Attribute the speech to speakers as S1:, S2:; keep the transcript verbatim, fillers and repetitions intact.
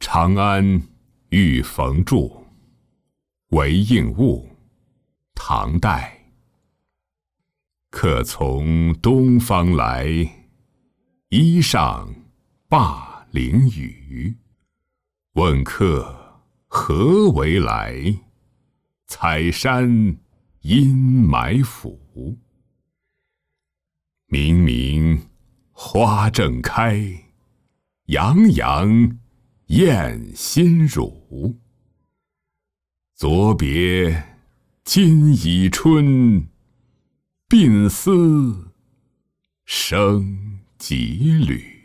S1: 长安遇冯著，韦应物，唐代。客从东方来，衣上灞陵雨。问客何为来？采山阴霾府。明明花正开，洋洋艳心乳。昨别今已春，鬓丝生几缕。